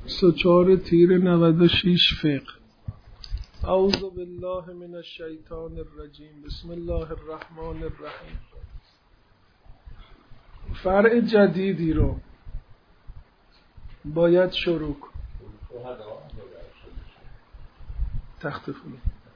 24 تیر 96 فقه. اعوذ بالله من الشیطان الرجیم. بسم الله الرحمن الرحیم. فرع جدیدی رو باید شروع کن. تختفون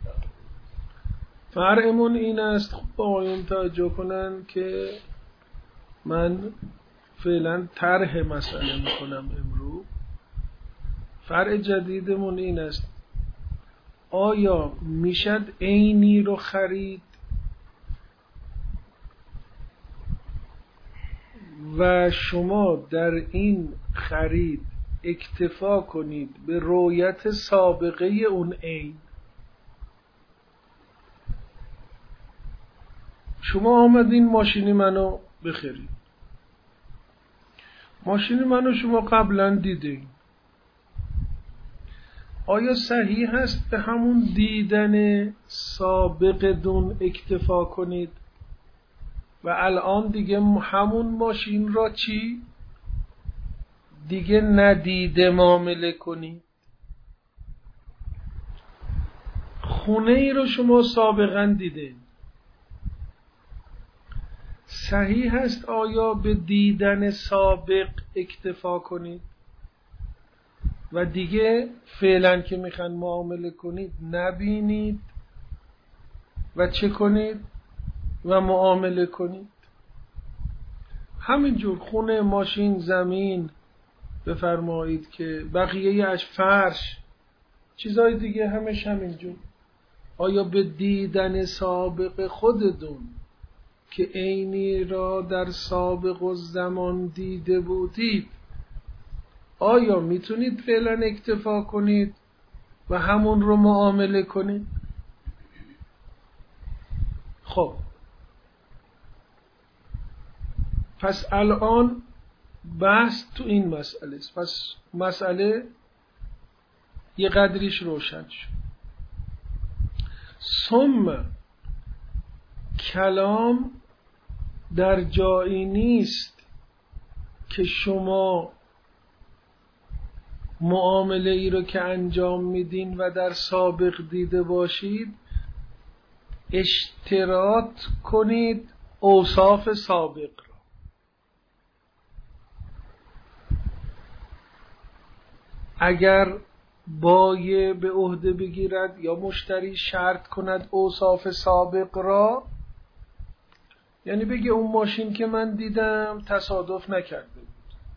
فرعمون این است. خب آقایون توجه کنن که من فعلا طرح مسئله میکنم امروز. فرع جدیدمون این است: آیا میشد عینی رو خرید و شما در این خرید اکتفا کنید به رؤیت سابقه اون عین؟ شما آمدین ماشین منو بخرید. ماشین منو شما قبلا دیدین. آیا صحیح هست به همون دیدن سابق دون اکتفا کنید و الان دیگه همون ماشین را چی؟ دیگه ندیده معامله کنید؟ خونه ای رو شما سابقا دیدین. صحیح هست آیا به دیدن سابق اکتفا کنید و دیگه فعلا که میخوان معامله کنید نبینید و چه کنید و معامله کنید؟ همینجور خونه، ماشین، زمین بفرمایید که بقیه اش، فرش، چیزای دیگه همش همینجور. آیا به دیدن سابق خودتون که عینی را در سابق و زمان دیده بودید، آیا میتونید فعلا اکتفا کنید و همون رو معامله کنید؟ خب پس الان بحث تو این مسئله است. پس مسئله یه قدریش روشن شد. ثم کلام در جایی نیست که شما معامله ای رو که انجام میدین و در سابق دیده باشید اشتراط کنید اوصاف سابق را. اگر بایع به عهده بگیرد یا مشتری شرط کند اوصاف سابق را، یعنی بگه اون ماشین که من دیدم تصادف نکرده بود،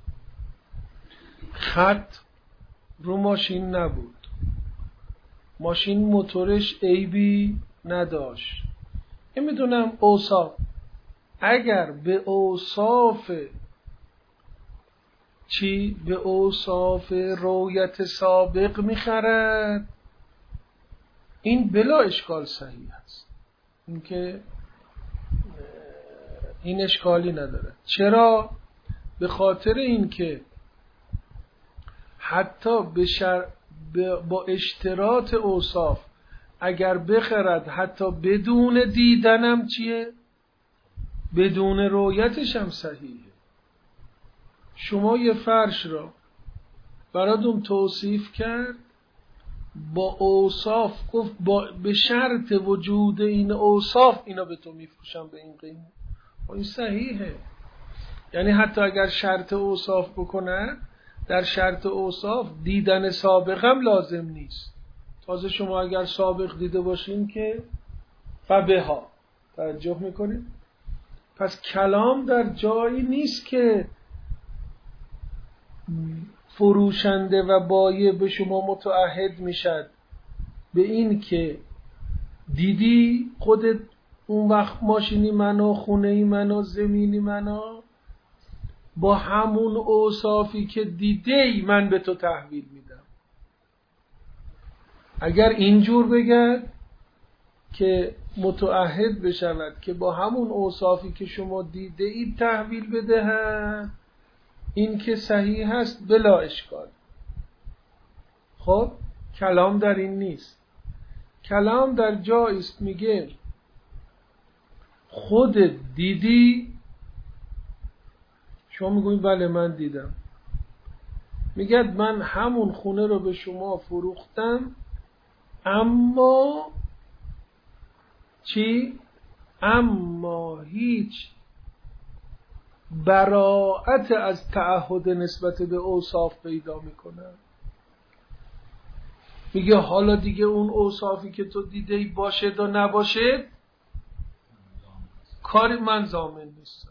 خط رو ماشین نبود، ماشین موتورش عیبی نداشت، میدونم اوصاف. اگر به اوصاف چی؟ به اوصاف رؤیت سابق میخرد، این بلا اشکال صحیح است. این که این اشکالی نداره. چرا؟ به خاطر این که حتی با اشتراط اوصاف اگر بخرد، حتی بدون دیدنم چیه؟ بدون رؤیتش هم صحیحه. شما یه فرش را براتون توصیف کرد با اوصاف، گفت به شرط وجود این اوصاف اینا به تو میفروشم به این قیمت. این صحیحه. یعنی حتی اگر شرط اوصاف بکنه، در شرط اوصاف دیدن سابق هم لازم نیست. تازه شما اگر سابق دیده باشین که فبها. توجه میکنید؟ پس کلام در جایی نیست که فروشنده و بایع به شما متعهد میشد به این که دیدی خودت اون وقت ماشینی منو، خونه‌ای منو، زمینی منو، با همون اوصافی که دیدی من به تو تحویل میدم. اگر اینجور بگد که متعهد بشود که با همون اوصافی که شما دیده اید تحویل بدهد، این که صحیح هست بلا اشکال. خب کلام در این نیست. کلام در جایی است میگه خود دیدی، شما میگوید بله من دیدم، میگه من همون خونه رو به شما فروختم، اما چی؟ اما هیچ براءت از تعهد نسبت به اوصاف پیدا میکنم. میگه حالا دیگه اون اوصافی که تو دیدی باشد و نباشد کاری من ضامن نیستم.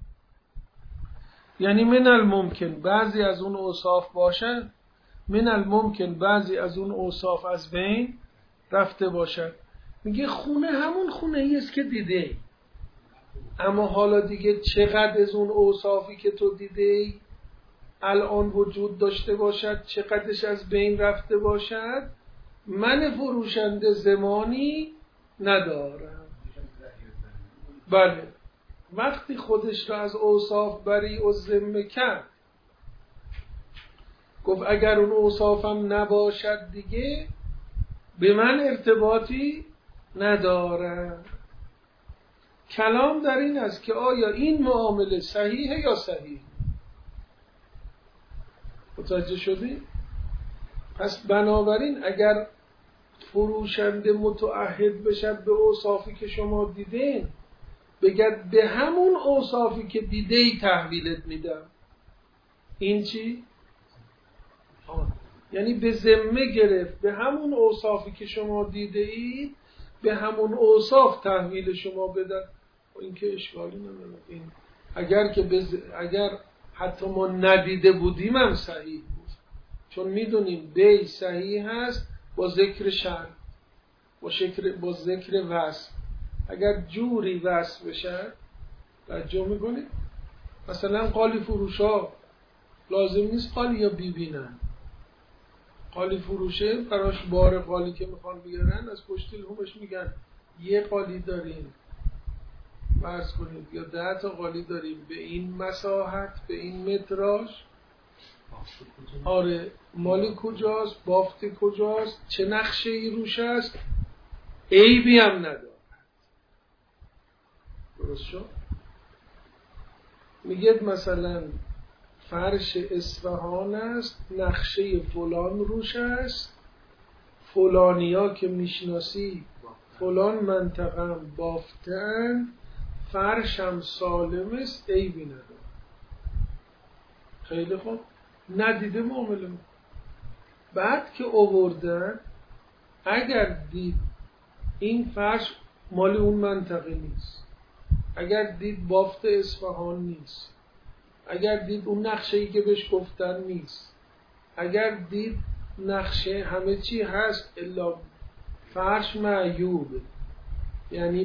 یعنی من الممکن بعضی از اون اوصاف باشد، من الممکن بعضی از اون اوصاف از بین رفته باشد. میگه خونه همون خونه ایست که دیدی، اما حالا دیگه چقدر از اون اوصافی که تو دیدی الان وجود داشته باشد، چقدرش از بین رفته باشد، من فروشنده زمانی ندارم. بله، وقتی خودش را از اوصاف بری و ذمه کرد، گفت اگر اون اوصافم نباشد دیگه به من ارتباطی ندارم. کلام در این است که آیا این معامله صحیحه یا صحیح؟ متوجه شدی؟ پس بنابراین اگر فروشنده متعهد بشد به اوصافی که شما دیدین، بگد به همون اوصافی که دیدی تحویلت میدم، این چی؟ یعنی به ذمه گرفت به همون اوصافی که شما دیده اید، به همون اوصاف تحویل شما بدن. این که اشکالی نداره. این اگر حتی ما ندیده بودیم هم صحیح بود، چون میدونیم بی صحیح هست با ذکر شرط، با ذکر وصف. اگر جوری وصف بشه توجه میکنید، مثلا قالی فروشا لازم نیست قالی یا ببینن. قالی فروشه براش بار قالی که میخوان بیارن از پشت لحومش میگن یه قالی داریم، فرض کنید، یا 10 تا قالی داریم به این مساحت، به این متراژ. آره، مال کجاست، بافت کجاست، چه نقشه ای روش است، عیبی هم نداره. درست شد؟ میگه مثلا فرش اصفهان است، نقشه فلان روش است، فلانیا که میشناسی فلان منطقه هم بافتن، فرشم سالم است، عیبی نداره. خیلی خوب، ندیده معامله. بعد که آوردن، اگر دید این فرش مال اون منطقه نیست، اگر دید بافت اصفهان نیست، اگر دید اون نقشه‌ای که بهش گفتن نیست، اگر دید نقشه همه چی هست الا فرش معیوب، یعنی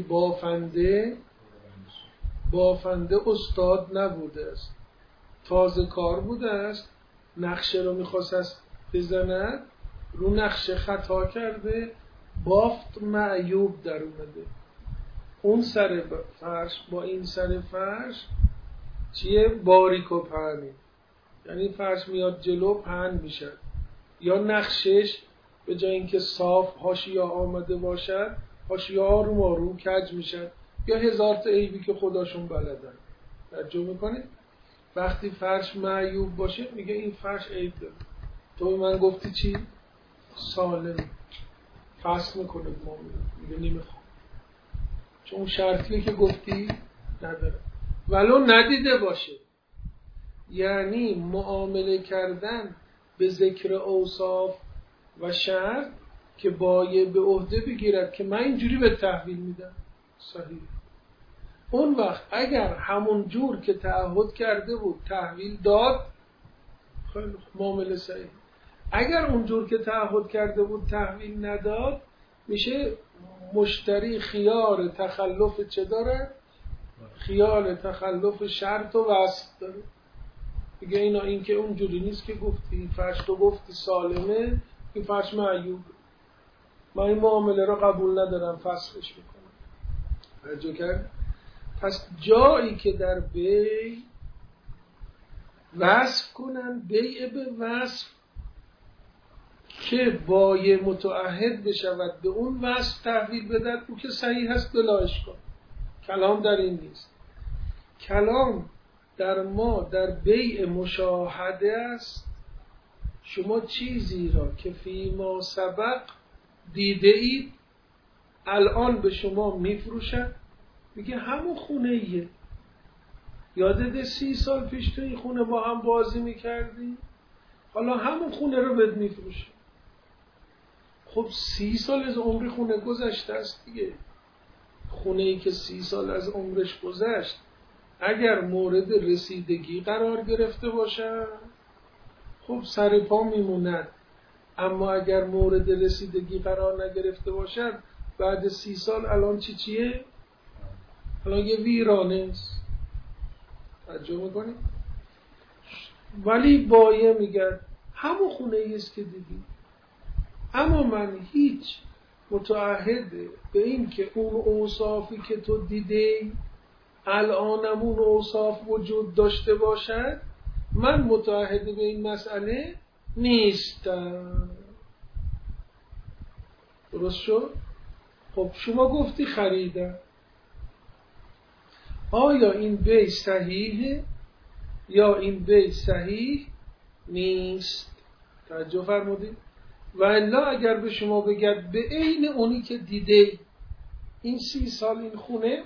بافنده استاد نبوده است، تازه کار بوده است، نقشه رو میخواست بزند، رو نقشه خطا کرده، بافت معیوب در اومده، اون سر فرش با این سر فرش چیه؟ باریک و پهنه، یعنی فرش میاد جلو پهن میشه، یا نقشش به جای اینکه صاف حاشیه آمده باشد، حاشیه ها رو کج میشن، یا 1000 تا عیبی که خداشون بلدن. توجه میکنید؟ وقتی فرش معیوب باشه میگه این فرش عیب داره، تو من گفتی چی؟ سالم. فصل میکنه میگه نمیخوام، چون شرطیه که گفتی نداره، ولو ندیده باشه. یعنی معامله کردن به ذکر اوصاف و شرط که باید به عهده بگیرد که من اینجوری به تحویل میدم، صحیح. اون وقت اگر همون جور که تعهد کرده بود تحویل داد، خیلی معامله صحیح. اگر اون جور که تعهد کرده بود تحویل نداد، میشه مشتری خیار تخلف چه داره؟ خیال تخلف شرط و وصف داره. میگه اینا این که اون جوری نیست که گفتی، این فرش تو گفتی سالمه، این فرش معیوب، من این معامله رو قبول ندارم، فسخش میکنم. توجه کرد؟ پس جایی که در بی وصف کنن، بیع به وصف که بای متعهد بشود به اون وصف تحویل بدد، او که صحیح هست بلا اشکال. کلام در این نیست. کلام در ما در بیع مشاهده است شما چیزی را که فیما سبق دیده اید الان به شما میفروشن، میگه همون خونه ایه، یادت 30 سال پیش تو این خونه با هم بازی میکردی، حالا همون خونه رو بهت میفروشه. خب 30 سال از عمر خونه گذشته است دیگه. خونه ای که 30 سال از عمرش گذشت اگر مورد رسیدگی قرار گرفته باشه خب سر پا میموند، اما اگر مورد رسیدگی قرار نگرفته باشد بعد 30 سال الان چیه؟ الان یه ویرانه است. توجه میکنی؟ ولی بایه میگن همون خونه ایست که دیدی، اما من هیچ متعهده به این که اون اوصافی که تو دیدی الانم اون اوصاف وجود داشته باشد، من متعهده به این مسئله نیستم. درست شد؟ خب شما گفتی خریدم، آیا این بیع صحیحه یا این بیع صحیح نیست؟ توجه فرمودید؟ و الا اگر به شما بگد به عین اونی که دیده این 30 سال این خونه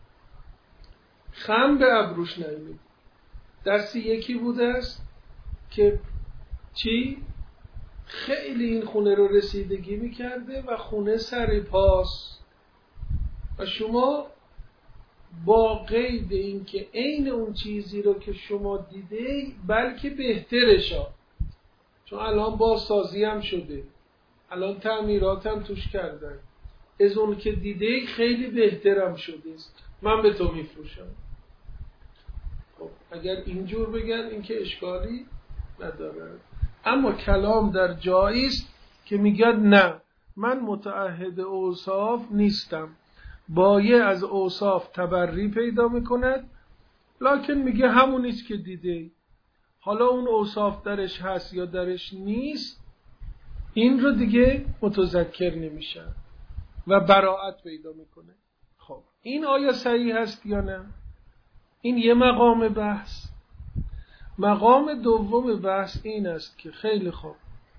خم به ابروش نمید، درسی یکی بوده است که چی؟ خیلی این خونه رو رسیدگی میکرده و خونه سر پاس و شما با قید این که عین اون چیزی رو که شما دیده بلکه بهترش ها، چون الان بازسازی هم شده، الان تعمیرات هم توش کردن، از اون که دیده خیلی بهترم شده است، من به تو میفروشم. خب اگر اینجور بگن این که اشکالی نداره، اما کلام در جایی است که میگه نه من متعهد اوصاف نیستم، بایع از اوصاف تبری پیدا میکند لکن میگه همونیست که دیده، حالا اون اوصاف درش هست یا درش نیست این رو دیگه متذکر نمیشه و براءت پیدا میکنه. خب این آیا صحیح هست یا نه؟ این یه مقام بحث. مقام دوم بحث این است که خیلی خوب،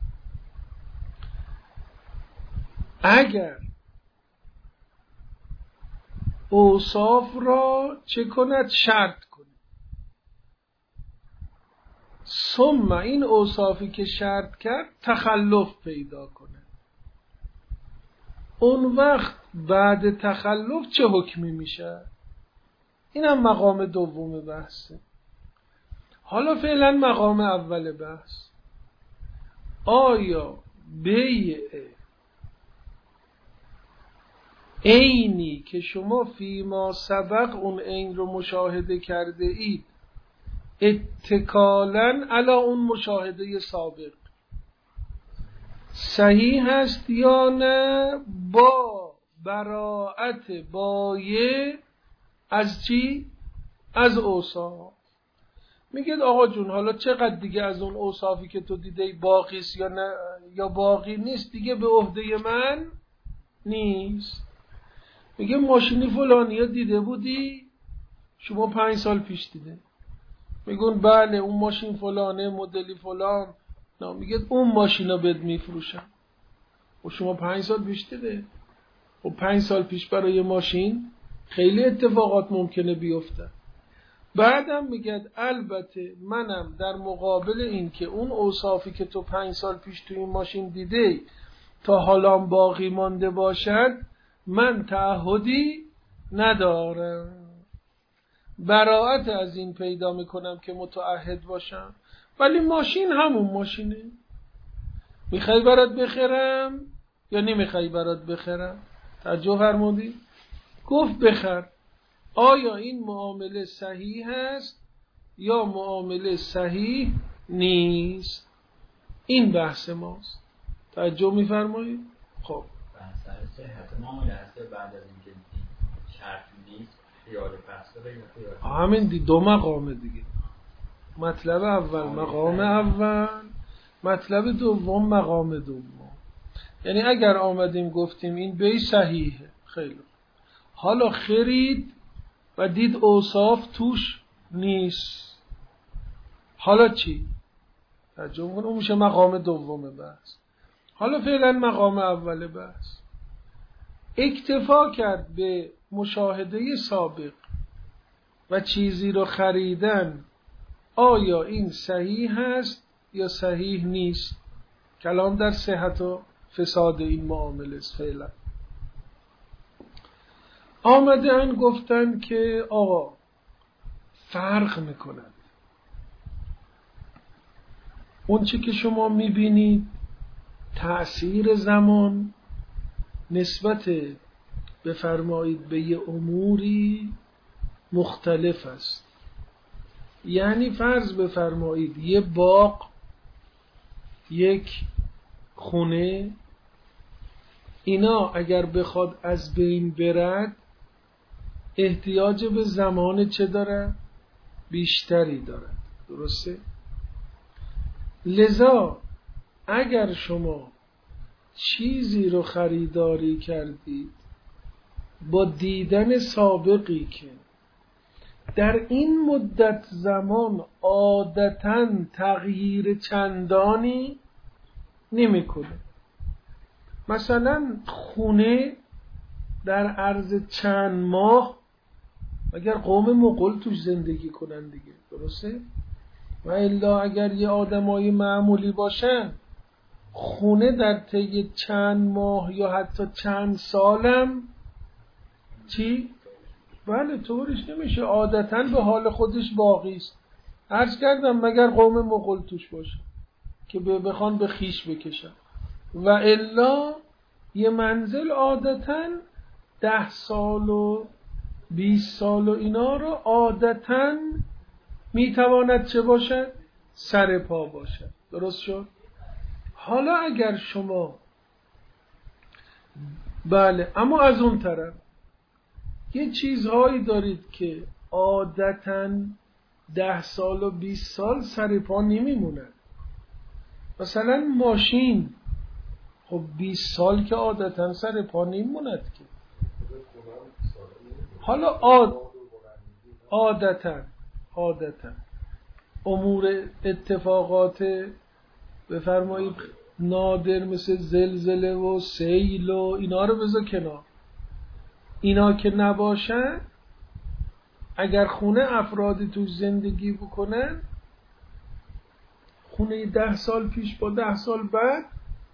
اگر اوصاف را چه کند؟ شرط کنه، ثم این اوصافی که شرط کرد تخلف پیدا کنه، اون وقت بعد تخلف چه حکمی میشه؟ این هم مقام دوم بحثه. حالا فعلا مقام اول بحث، آیا بیع عینی که شما فیما سبق اون عین رو مشاهده کرده اید اتکالاً علی اون مشاهده سابق صحیح هست یا نه با براءت بایع از چی؟ از اوصاف. میگه آقا جون حالا چقدر دیگه از اون اوصافی که تو دیده باقی است یا نه یا باقی نیست دیگه به عهده من نیست. میگه ماشینی فلانی ها دیده بودی؟ شما 5 سال پیش دیده. میگون بله اون ماشین فلانه مدلی فلان، نه میگه اون ماشینا بهت میفروشن و شما 5 سال پیش دیده. و 5 سال پیش برای ماشین خیلی اتفاقات ممکنه بیفته. بعدم میگه البته منم در مقابل این که اون اوصافی که تو 5 سال پیش تو این ماشین دیده تا حالا باقی مانده باشد من تعهدی ندارم، براءت از این پیدا میکنم که متعهد باشم، ولی ماشین همون ماشینه. میخوای برات بخرم یا نمیخوای برات بخرم؟ توجه فرمودی؟ گفت بخر. آیا این معامله صحیح هست یا معامله صحیح نیست؟ این بحث ماست. توجه میفرمایید؟ خب بحث صحت معامله هست بعد از اینکه شرط نیست خیال فسخ همین دو مقام دیگه. مطلب اول مقام اول، مطلب دوم مقام دوم. یعنی اگر آمدیم گفتیم این بیع صحیحه، خیلی حالا خرید و دید اوصاف توش نیست، حالا چی؟ توجه میکنه. اون میشه مقام دوم بحث. حالا فعلا مقام اول بحث. اکتفا کرد به مشاهده سابق و چیزی رو خریدن، آیا این صحیح هست یا صحیح نیست؟ کلام در صحت و فساد این معامله است. فعلا آمدن گفتن که آقا فرق میکنن. اون چی که شما میبینید تأثیر زمان نسبت بفرمایید به یه اموری مختلف است. یعنی فرض بفرمایید یه باغ، یک خونه، اینا اگر بخواد از بین برد احتیاج به زمان چه داره؟ بیشتری داره. درسته؟ لذا اگر شما چیزی رو خریداری کردید با دیدن سابقی که در این مدت زمان عادتاً تغییر چندانی نمیکنه. مثلا خونه در عرض چند ماه اگر قوم مغول توش زندگی کنن دیگه، درسته؟ و الا اگر یه آدمای معمولی باشن خونه در طی چند ماه یا حتی چند سالم چی؟ بله طورش نمیشه، عادتاً به حال خودش باقی است. عرض کردم مگر قوم مغول توش باشه که بخوان به خیش بکشن، و الا یه منزل عادتاً 10 سال و 20 سال و اینا رو عادتاً میتواند چه باشد؟ سر پا باشد. درست شد؟ حالا اگر شما بله، اما از اون طرف یه چیزهایی دارید که عادتاً 10 سال و 20 سال سر پا نمیمونن. مثلا ماشین خب 20 سال که عادتاً سر پا نمیموند که. حالا عادتاً امور اتفاقات بفرمایید نادر مثل زلزله و سیل و اینا رو بذار کنار. اینا که نباشن اگر خونه افرادی توش زندگی بکنن، خونه 10 سال پیش با 10 سال بعد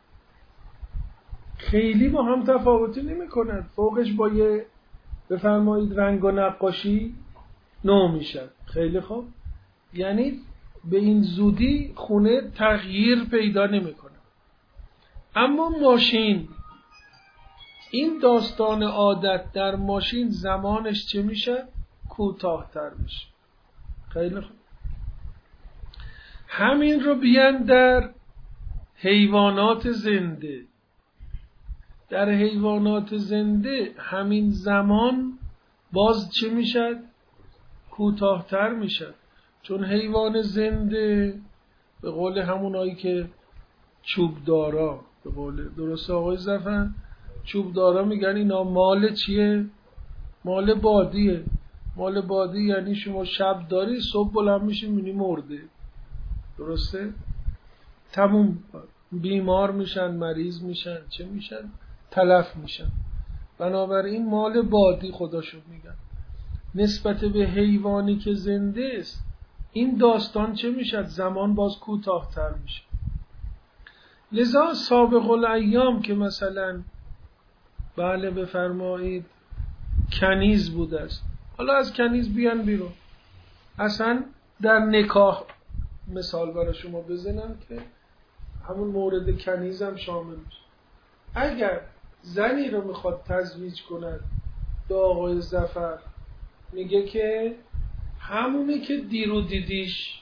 خیلی با هم تفاوتی نمی کنن. فوقش با یه بفرمایید رنگ و نقاشی نو میشن. خیلی خوب، یعنی به این زودی خونه تغییر پیدا نمی کنه. اما ماشین، این داستان عادت در ماشین زمانش چه میشه؟ کوتاه‌تر میشه. خیلی خوب، همین رو بیان در حیوانات زنده. در حیوانات زنده همین زمان باز چه میشه؟ کوتاه‌تر میشه. چون حیوان زنده به قول همونایی که چوبدارا، به قول درست آقای زفن، چوبدارا میگن اینا مال چیه؟ مال بادیه. مال بادی یعنی شما شب داری صبح بلند میشی میبینی مرده. درسته؟ تموم بیمار میشن، مریض میشن، چه میشن؟ تلف میشن. بنابراین مال بادی خداشو میگن. نسبت به حیوانی که زنده است این داستان چه میشد؟ زمان باز کوتاه‌تر میشه. لذا سابق الایام که مثلا بله بفرمایید کنیز بوده است، حالا از کنیز بیان بیرون، اصلا در نکاح مثال برای شما بزنم که همون مورد کنیز هم شامل میشه. اگر زنی رو میخواد تزویج کند به آقای ظفر، میگه که همونی که دیرو دیدیش،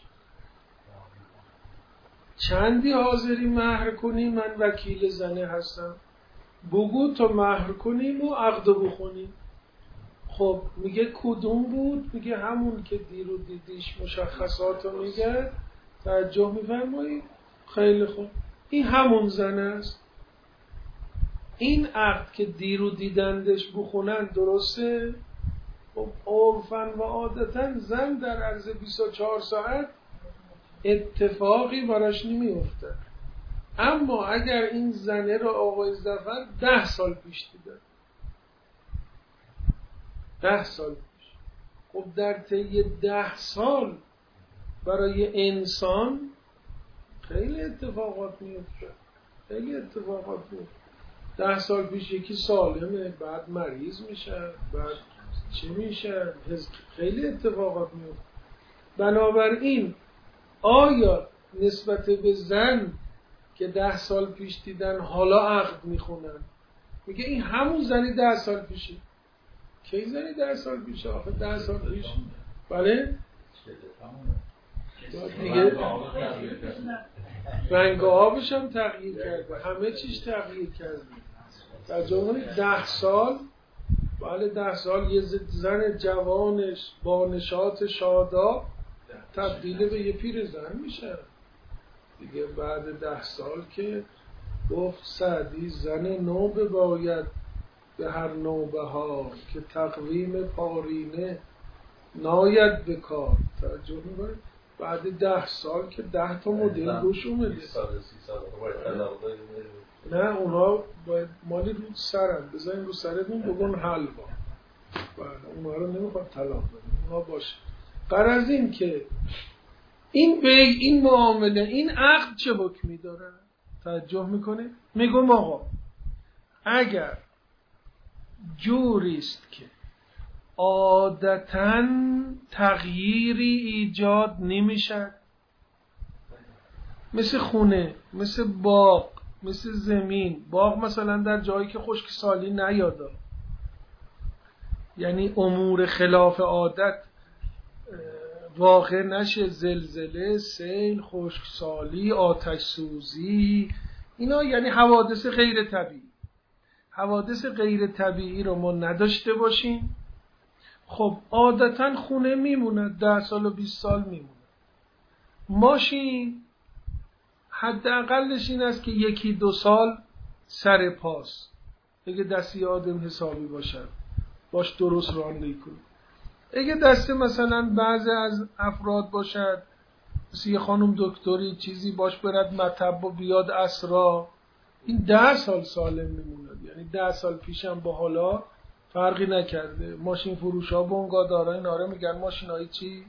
چندی حاضری مهر کنی؟ من وکیل زنه هستم، بگو تا مهر کنیم و عقد بخونیم. خب میگه کدوم بود؟ میگه همون که دیرو دیدیش مشخصاتو میگه. توجه میفرمایید؟ خیلی خوب، این همون زنه است. این عقد که دیرو دیدندش بخونن درسته؟ خب عرفاً و عادتاً زن در عرض 24 ساعت اتفاقی براش نمیفته. اما اگر این زنه رو آقای ظفر 10 سال پیش دیدن، 10 سال پیش، خب در طی 10 سال برای انسان خیلی اتفاقات میفته، خیلی اتفاقات میفته. 10 سال پیش یکی سالمه، بعد مریض میشه، بعد چی میشه، خیلی اتفاقات میفته. بنابراین آیا نسبت به زن که 10 سال پیش دیدن حالا عقد میخونن، میگه این همون زنی 10 سال پیشه؟ کی زنی 10 سال پیشه؟ آخه 10 سال پیش بله دیگه رنگ آبش هم تغییر کرده، همه چیز تغییر کرده. در جمعه 10 سال، بله 10 سال یه زن جوانش با نشاط شاداب تبدیل به یه پیر زن میشه دیگه. بعد 10 سال که گفت سعدی زن نو بباید به هر نوبه ها، که تقویم پارینه ناید به کار. توجه می‌کنید؟ بعد 10 سال که 10 تا مدل روش اومده. 20 سال 30 سال باید نه اونا باید مالی رو سرم بذارین، رو سرتون بگن حلوا. بله اونا رو نمیخواد طلاق بدین، اونا باشه. غرض این که این بیع، این معامله، این عقد چه حکمی داره؟ توجه میکنه؟ میگم آقا اگر جوریست که عادتاً تغییری ایجاد نمیشه، مثل خونه، مثل باغ، مثل زمین، باغ مثلا در جایی که خشکسالی نیاده، یعنی امور خلاف عادت واقع نشه، زلزله، سیل، خشکسالی، آتش سوزی، اینا یعنی حوادث غیر طبیعی. حوادث غیر طبیعی رو ما نداشته باشیم، خب عادتا خونه میمونه 10 سال و 20 سال میمونه. ماشین حداقلش این است که 1-2 سال سر پاس، اگه دستی آدم حسابی باشد باش درست رانندگی کنه. اگه دسته مثلا بعضی از افراد باشد مثل یه خانم دکتری چیزی باش برد مطب و بیاد اسرا، این 10 سال سالم میمونه. یعنی 10 سال پیشم با حالا فرقی نکرده. ماشین فروش ها بنگاه این آره میگن ماشین هایی چی؟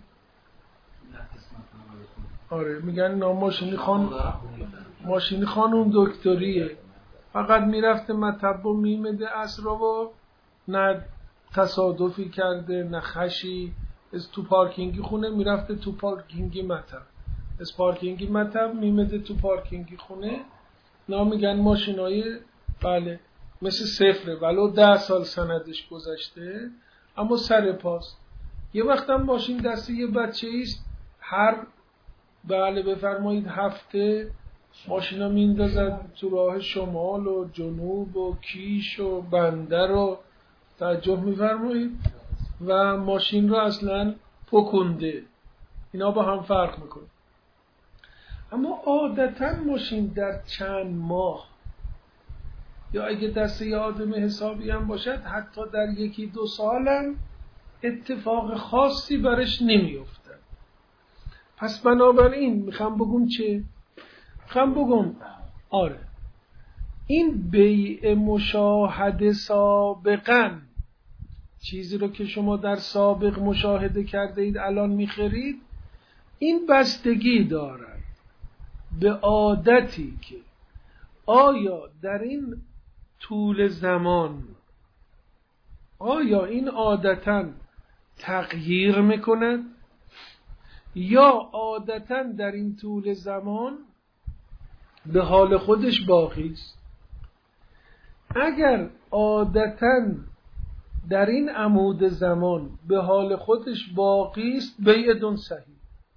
آره میگن اینا ماشینی خانم دکتریه، فقط میرفته مطب و میمده اسرا و نه تصادفی کرده نه خشی. از تو پارکینگی خونه میرفته تو پارکینگی مطب، از پارکینگی مطب میمده تو پارکینگی خونه. نا میگن ماشینای بله مثل صفره، ولو 10 سال سندش گذشته اما سر پاس. یه وقت هم ماشین دست یه بچه ایست، هر بله بفرمایید هفته ماشینا میندازد تو راه شمال و جنوب و کیش و بندر و توجه میفرمایید و ماشین رو اصلا پکنده. اینا با هم فرق میکنه. اما عادتا ماشین در چند ماه یا اگه دست یه آدم حسابی هم باشد حتی در 1-2 سالم اتفاق خاصی برش نمیفته. پس بنابراین میخوام بگم چه؟ میخوام بگم آره این بیع مشاهده سابقاً، چیزی رو که شما در سابق مشاهده کرده اید الان میخرید، این بستگی دارد به عادتی که آیا در این طول زمان آیا این عادتاً تغییر میکند یا عادتاً در این طول زمان به حال خودش باقی است. اگر عادتاً در این عمود زمان به حال خودش باقی است، بیعتون صحیح.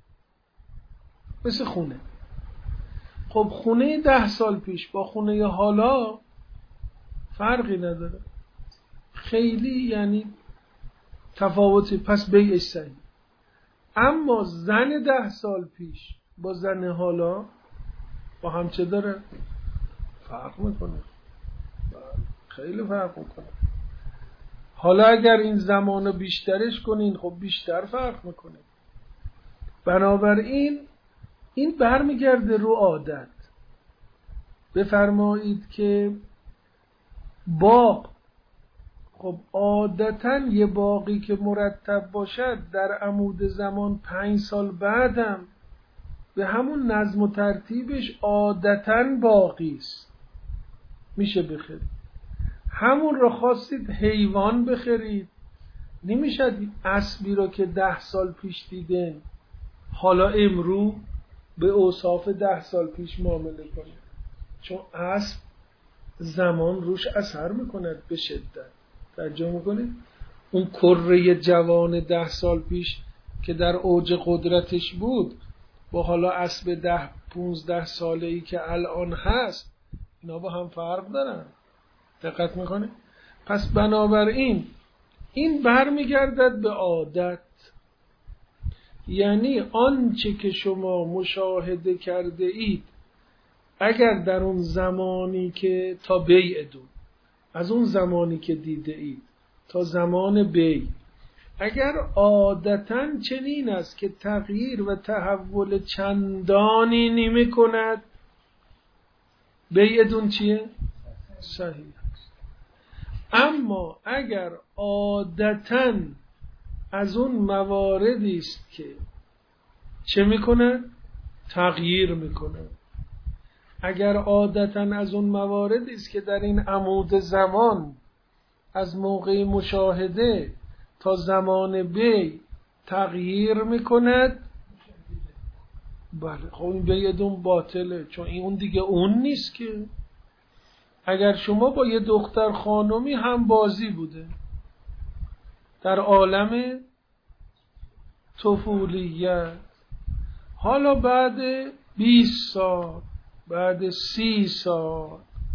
مثل خونه. خب خونه 10 سال پیش با خونه حالا فرقی نداره، خیلی یعنی تفاوتی، پس بیعش صحیح. اما زن 10 سال پیش با زن حالا با هم چه داره؟ فرق میکنه، خیلی فرق میکنه. حالا اگر این زمانو بیشترش کنین خب بیشتر فرق میکنه. بنابراین این برمیگرده رو عادت. بفرمایید که باغ، خب عادتاً یه باغی که مرتب باشد در عمود زمان 5 سال بعدم به همون نظم و ترتیبش عادتاً باقی است، میشه بخرید. همون رو خواستید حیوان بخرید، نمیشد اسبی رو که 10 سال پیش دیدن حالا امرو به اوصاف 10 سال پیش معامله کنید، چون اسب زمان روش اثر میکند به شدت. توجه میکنید؟ اون کره جوان 10 سال پیش که در اوج قدرتش بود با حالا اسب 10-15 ساله‌ای که الان هست، اینا با هم فرق دارن. دقت میکنید؟ پس بنابراین این برمیگردد به عادت، یعنی آنچه که شما مشاهده کرده اید اگر در اون زمانی که تا بیع دون، از اون زمانی که دیده اید تا زمان بیع، اگر عادتاً چنین است که تغییر و تحول چندانی نمی کند، بیع دون چیه؟ صحیح است. اما اگر عادتاً از اون مواردی است که چه می کند؟ تغییر می کند، اگر عادتاً از اون مواردی است که در این عمود زمان از موقع مشاهده تا زمان بیع تغییر میکند، بله خب این بیع دون باطله، چون اون دیگه اون نیست که. اگر شما با یه دختر خانمی هم بازی بوده در عالم طفولیت، حالا بعد 20 سال، بعد 30 سال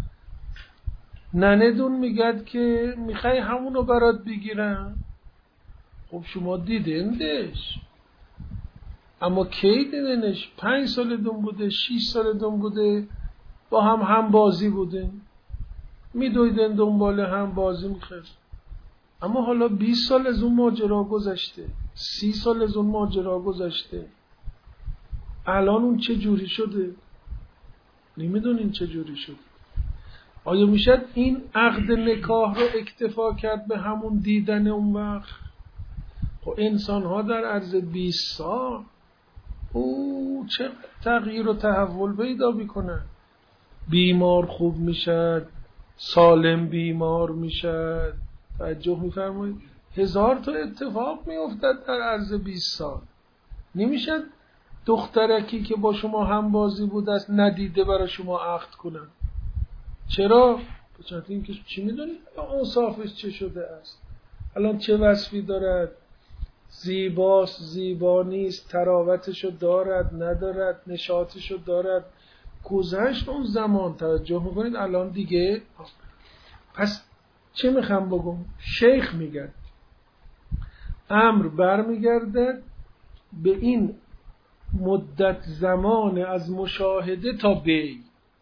نندون میگد که میخوای همونو برات بگیرم. خب شما دیدندش، اما کی دیدنش؟ 5 سال دون بوده، 6 سال دون بوده، با هم بازی بوده، میدویدن دنبال هم بازی میخواد. اما حالا 20 سال از اون ماجرا گذشته، 30 سال از اون ماجرا گذشته، الان اون چه جوری شده؟ نمیدونین چه جوری شده. آیا میشد این عقد نکاح رو اکتفا کرد به همون دیدن اون وقت؟ خب انسان ها در عرض 20 سال چه تغییر و تحول پیدا میکنن. بیمار خوب میشد، سالم بیمار میشد. توجه میفرمایید؟ 1000 تا اتفاق میافتد در عرض 20 سال. نمیشد دخترکی که با شما هم بازی بود است ندیده برای شما عقد کنن. چرا؟ بچه این که چی میدونید اوصافش چه شده است، الان چه وصفی دارد، زیباست، زیبا نیست، تراوتشو دارد، ندارد، نشاطشو دارد. گذشت اون زمان. توجه میکنید؟ الان دیگه. پس چه میخوام بگم؟ شیخ میگه امر برمیگردد به این مدت زمان از مشاهده تا بیع.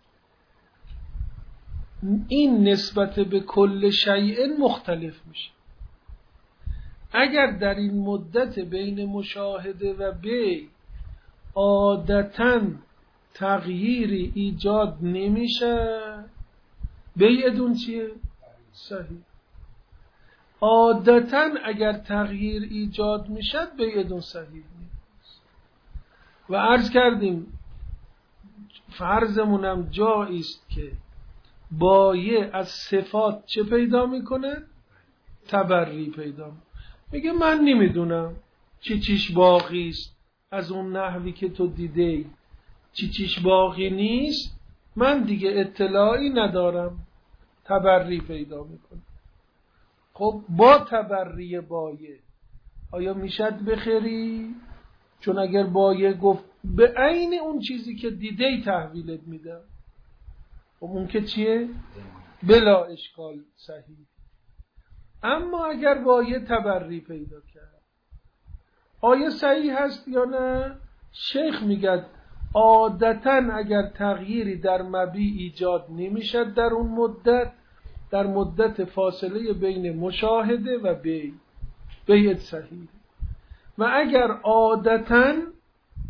این نسبت به کل شیء مختلف میشه. اگر در این مدت بین مشاهده و بیع عادتاً تغییری ایجاد نمیشه، بیع دون چیه؟ صحیح. عادتاً اگر تغییر ایجاد میشد بیع دون صحیح نیست. و عرض کردیم فرضمونم جایی است که بایع از صفات چه پیدا میکنه؟ تبری پیدا میکنه. میگه من نمیدونم چیش باقی است از اون نحوی که تو دیده، چیش باقی نیست، من دیگه اطلاعی ندارم. تبری پیدا میکنه. خب با تبری بایع آیا میشد بخری؟ چون اگر بایع گفت به عین اون چیزی که دیده تحویلت میدم، خب اون که چیه؟ بلا اشکال صحیح. اما اگر بایع تبری پیدا کرد آیا صحیح هست یا نه؟ شیخ میگه عادتاً اگر تغییری در مبیع ایجاد نمیشد در اون مدت، در مدت فاصله بین مشاهده و بیع صحیح. و اگر عادتاً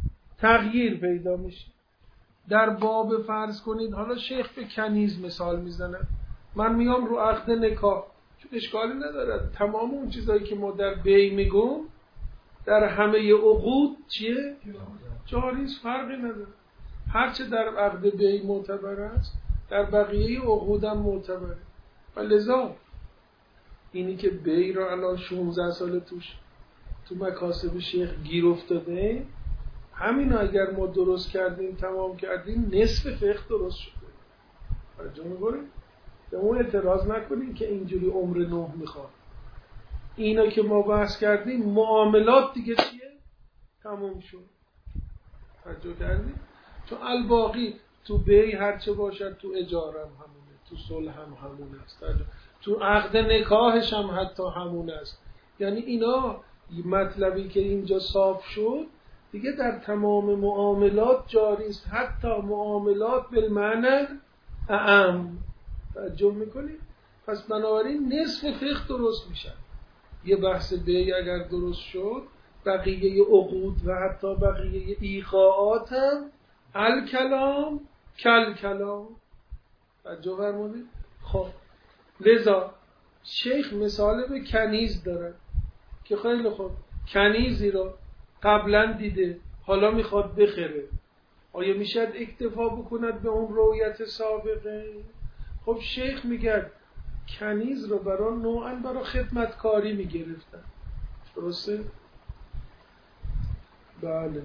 تغییر پیدا میشه. در باب فرض کنید حالا شیخ به کنیز مثال میزنه، من میام رو عقد نکاح، چون اشکالی نداره تمام اون چیزایی که ما در بی میگم در همه عقود چیه؟ جاریست، فرقی نداره. هرچه در عقد بی معتبر است در بقیه عقود هم معتبره. و لذا اینی که بی را الان 16 سال توش تو مکاسب شیخ گیر افتاده، همین اگر ما درست کردیم تمام کردیم نصف فقه درست شده. توجه می‌کنید؟ به اون اعتراض نکنید که اینجوری عمر نوح میخواد. اینا که ما بحث کردیم معاملات دیگه چیه؟ تمام شد. توجه کردید؟ چون الباقی تو بی هرچه باشد تو اجاره هم همونه، تو صلح هم همونه است، تو عقد نکاحش هم حتی همونه است. یعنی اینا مطلبی که اینجا صاف شد دیگه در تمام معاملات جاری است، حتی معاملات بالمعنی اعم. توجه میکنید؟ پس بنابراین نصف فقه درست میشه. یه بحث بی اگر درست شد بقیه عقود و حتی بقیه ایقاعات هم الکلام کل کلام. توجه فرمودید؟ خب لذا شیخ مثال به کنیز داره که خیلی خوب کنیزی رو قبلا دیده حالا میخواد بخره، آیا میشد اکتفا بکند به اون رویت سابقه؟ خب شیخ میگه کنیز رو برای نوعاً برای خدمتکاری میگرفتن، درسته؟ بله.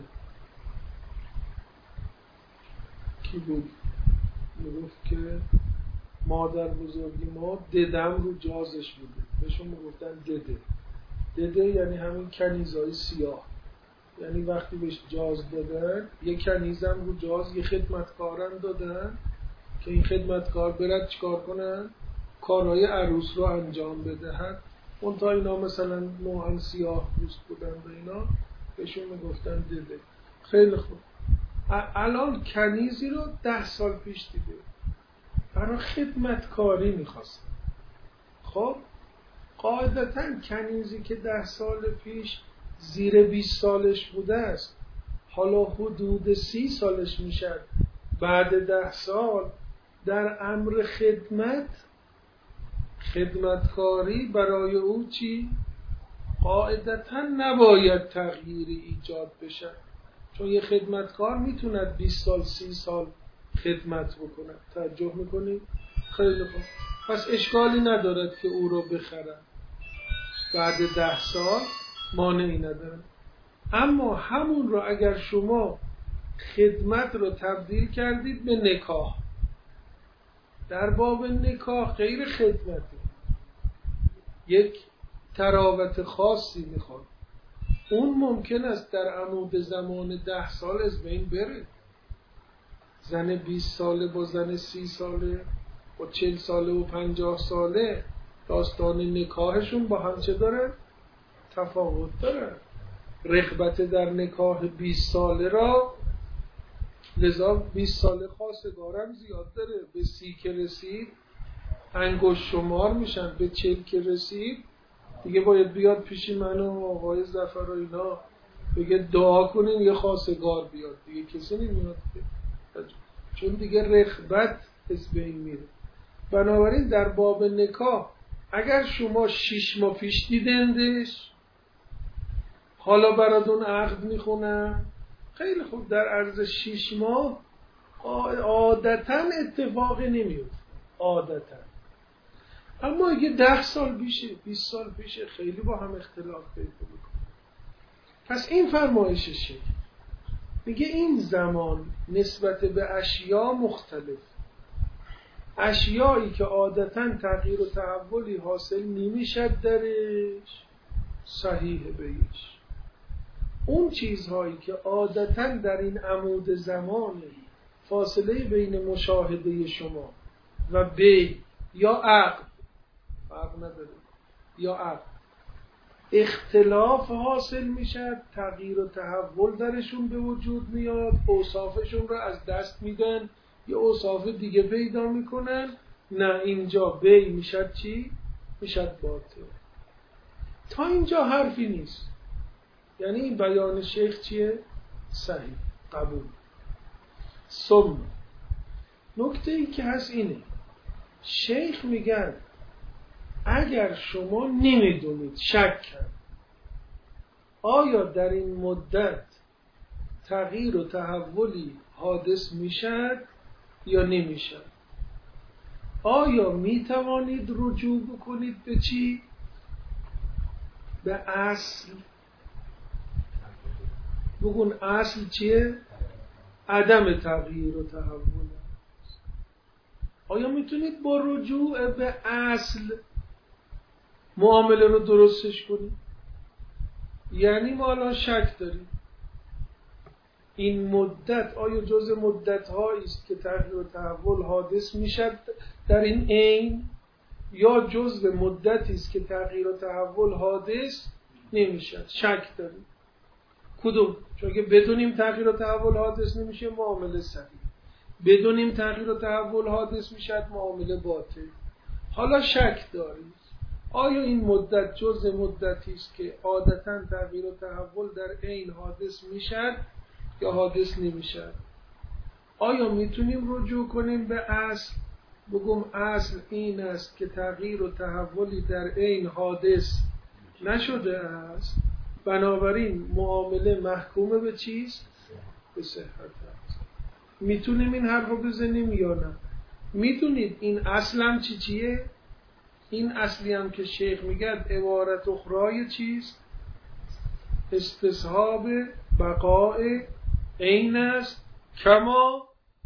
کی بود؟ میگفت که مادر بزرگی ما ددم رو جازش بوده، بهشون میگفتن دده. دده یعنی همین کنیزهای سیاه، یعنی وقتی بهش جاز دادن یه کنیزم رو جاز یه خدمتکارم دادن که این خدمتکار برد چیکار کنن؟ کارهای عروس رو انجام بدهد. اون تا اینا مثلا نوعاً سیاه پوست بودن و اینا بهشون میگفتن دده. خیلی خوب. الان کنیزی رو 10 سال پیش دیده برای خدمتکاری میخواست. خب قاعدتاً کنیزی که 10 سال پیش زیر 20 سالش بوده است حالا حدود 30 سالش میشد، بعد 10 سال در امر خدمتکاری برای او چی؟ قاعدتاً نباید تغییری ایجاد بشه، چون یه خدمتکار میتوند 20 سال 30 سال خدمت بکنه. توجه میکنید؟ خیلی خوب. پس اشکالی ندارد که او رو بخرن بعد 10 سال، مانعی نداره. اما همون رو اگر شما خدمت رو تبدیل کردید به نکاح، در باب نکاح غیر خدمته، یک تراوت خاصی میخواد، اون ممکن است در عمود زمان 10 سال از بین بره. زن 20 ساله با زن 30 ساله با 40 ساله و 50 ساله داستان نکاحشون با هم چه داره؟ تفاوت داره. رغبت در نکاح 20 ساله را لذا 20 ساله خواستگارم زیاد داره، به 30 که رسید انگشت شمار میشن، به 40 که رسید دیگه باید بیاد پیش من و آقای ظفر و اینا بگه دعا کنین یه خواستگار بیاد، دیگه کسی نمیاد چون دیگه رغبت از بین میره. بنابراین در باب نکاح اگر شما 6 ماه پیش دیدندش حالا براتون عقد میخونن، خیلی خوب، در عرض 6 ماه عادتا اتفاقی نمیفته عادتا. اما اگه 10 سال پیشه 20 سال پیشه خیلی با هم اختلاف پیدا میکنه. پس این فرمایششه، میگه این زمان نسبت به اشیا مختلف، اشیایی که عادتا تغییر و تحولی حاصل نمیشد درش صحیح بهش، اون چیزهایی که عادتا در این عمود زمان فاصله بین مشاهده شما و بی یا عقد فرق نداره یا عقد اختلاف حاصل میشد، تغییر و تحول درشون به وجود میاد، اوصافشون رو از دست میدن یه اوصاف دیگه پیدا میکنن، نه اینجا بی میشد چی؟ میشد باطل. تا اینجا حرفی نیست، یعنی این بیان شیخ چیه؟ صحیح. قبول. ثم نکته ای که هست اینه، شیخ میگن اگر شما نمیدونید، شک کرد آیا در این مدت تغییر و تحولی حادث میشد یا نمیشد، آیا میتوانید رجوع بکنید به چی؟ به اصل. بگون اصل چیه؟ عدم تغییر و تحول. آیا میتونید با رجوع به اصل معامله رو درستش کنید؟ یعنی ما الان شک داریم این مدت آیا جز مدت هایی است که تغییر و تحول حادث میشد در این عین، یا جزء مدتی است که تغییر و تحول حادث نمیشد. شک داریم کدوم؟ چون که بدونیم تغییر و تحول حادث نمیشه معامله صحیح، بدونیم تغییر و تحول حادث میشد معامله باطل. حالا شک داریم آیا این مدت جزء مدتی است که عادتاً تغییر و تحول در عین حادث میشد یا حادث نمیشد. آیا میتونیم رجوع کنیم به اصل؟ بگم اصل این است که تغییر و تحولی در عین حادث نشده است، بنابراین معامله محکومه به چیست؟ به صحت است. میتونیم این حرف رو بزنیم یا نه؟ میتونید این اصل هم چیه؟ این اصلی هم که شیخ میگه عبارت اخرای چیست؟ استصحاب بقاء عین است کما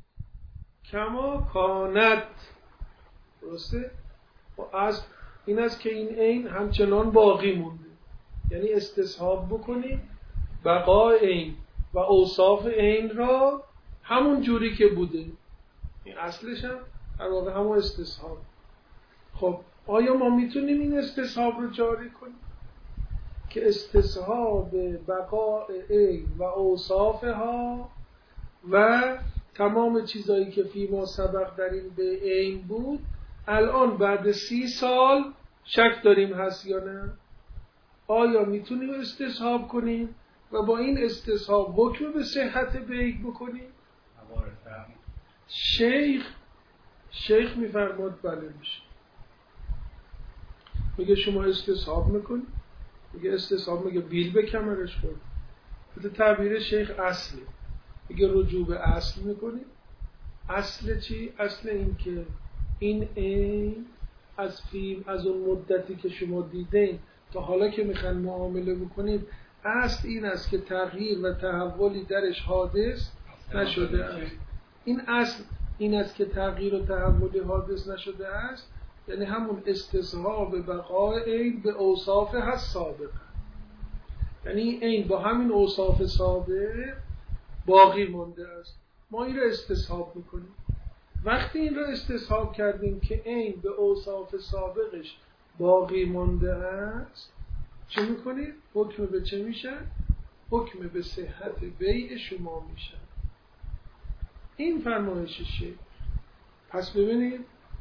کانت. درسته؟ و از این است که این عین همچنان باقی مونده، یعنی استصحاب بکنیم بقاء عین و اوصاف عین را همون جوری که بوده. این اصلش هم در واقع همون استصحاب. خب آیا ما میتونیم این استصحاب رو جاری کنیم که استصحاب بقاء عین و اوصافها و تمام چیزایی که فیما سبق در این به عین بود الان بعد 30 سال شک داریم هست یا نه؟ آیا میتونیم استصحاب کنیم و با این استصحاب حکم به صحت بیع بکنیم؟ شیخ میفرماد بله میشه. میگه شما استصحاب میکنی؟ میگه استصحاب، میگه بیل به کمرش خورد. به تعبیر شیخ اصله، میگه رجوع به اصل میکنی. اصل چی؟ اصل این که این عین از اون مدتی که شما دیدین تا حالا که میخوان معامله بکنید، اصل این است که تغییر و تحولی درش حادث نشده است. این اصل این است که تغییر و تحولی حادث نشده است، یعنی همون استصحاب بقاء عین به اوصاف هست سابق، یعنی این با همین اوصاف سابق باقی مانده است. ما این را استصحاب میکنیم. وقتی این را استصحاب کردیم که عین به اوصاف سابقش باقی مانده است، چه میکنید؟ حکم به چه میشه؟ حکم به صحت بیع شما میشه. این فرمایش شیخ. پس ببینید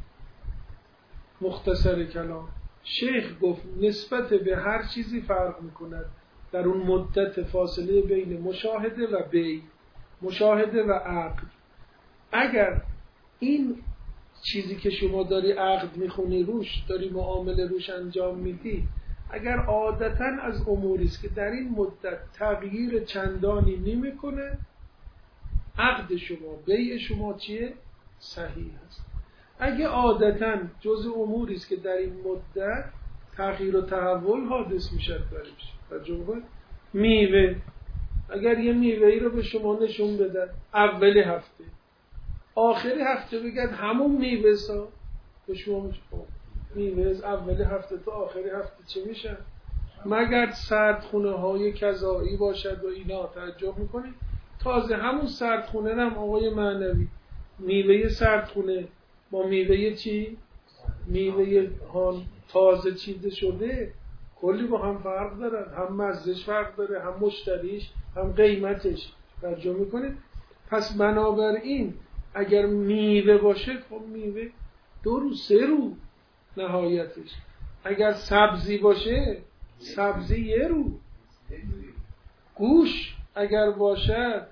مختصر کلام شیخ گفت نسبت به هر چیزی فرق میکند در اون مدت فاصله بین مشاهده و بیع، مشاهده و عقد. اگر این چیزی که شما داری عقد میخونی روش، داری معامله روش انجام میدی، اگر عادتاً از اموری است که در این مدت تغییر چندانی نمیکنه، عقد شما، بیع شما چیه؟ صحیح است. اگه عادتاً جز اموری است که در این مدت تغییر و تحول حادث میشه درش، جواب میوه، اگر یه میوه‌ای رو به شما نشون بدن اول هفته، آخر هفته بگن همون میوه سا به شما میشه میوه از اول هفته تا آخر هفته چه میشه؟ مگر سردخونه های کذایی باشد و اینا توجه میکنید. تازه همون سردخونه هم آقای معنوی میوه سردخونه با میوه چی؟ میوه تازه چیده شده کلی با هم فرق دارن، هم مزهش فرق داره، هم مشتریش، هم قیمتش. توجه میکنید؟ پس بنابراین اگر میوه باشه، خب میوه 2 رو 3 رو نهایتش. اگر سبزی باشه، سبزی 1 رو. گوش اگر باشد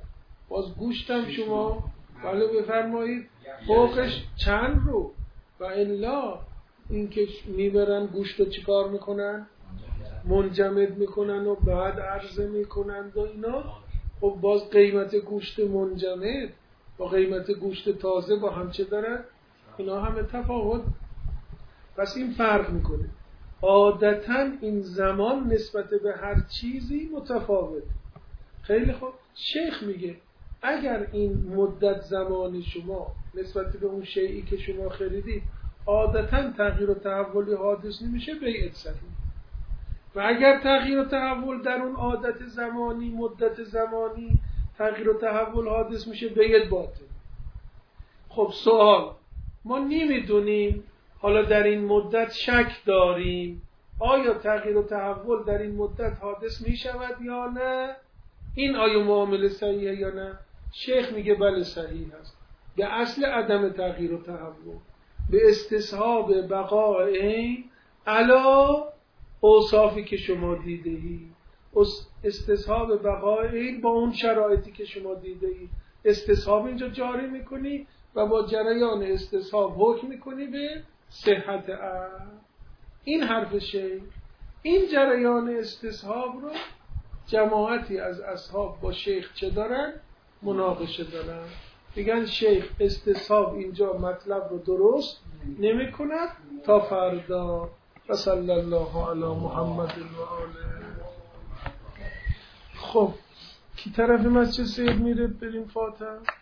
باز گوشتم شما بله بفرمایید فوقش چند رو و الا این که میبرن گوشت رو چیکار میکنن؟ منجمد میکنن و بعد عرضه میکنن و اینا. خب باز قیمت گوشت منجمد با قیمت گوشت تازه با هم چه دارن؟ اینا همه تفاوت. پس این فرق میکنه. عادتاً این زمان نسبت به هر چیزی متفاوت. خیلی خوب. شیخ میگه اگر این مدت زمان شما نسبت به اون شیئی که شما خریدید عادتاً تغییر و تحولی حادث نمیشه بیعت صحیح. و اگر تغییر و تحول در اون عادت زمانی مدت زمانی تغییر و تحول حادث میشه بیعت باطل. خب سوال ما نمیدونیم حالا در این مدت شک داریم آیا تغییر و تحول در این مدت حادث میشود یا نه؟ این آیا معامله صحیحه یا نه؟ شیخ میگه بله صحیح است. به اصل عدم تغییر و تحول به استصحاب بقاء عین علا اوصافی که شما دیده‌اید. استصحاب بقاء عین با اون شرایطی که شما دیده‌اید استصحاب اینجا جاری میکنی و با جریان استصحاب حکم میکنی به صحت عقد. این حرف شیخ. این جریان استصحاب رو جماعتی از اصحاب با شیخ چه دارن؟ مناقشه دارن. میگن شیخ استصحاب اینجا مطلب رو درست نمی کند تا فردا. و صلی الله علی محمد و آله. خب کی طرف مسجد سید میره بریم فاتح؟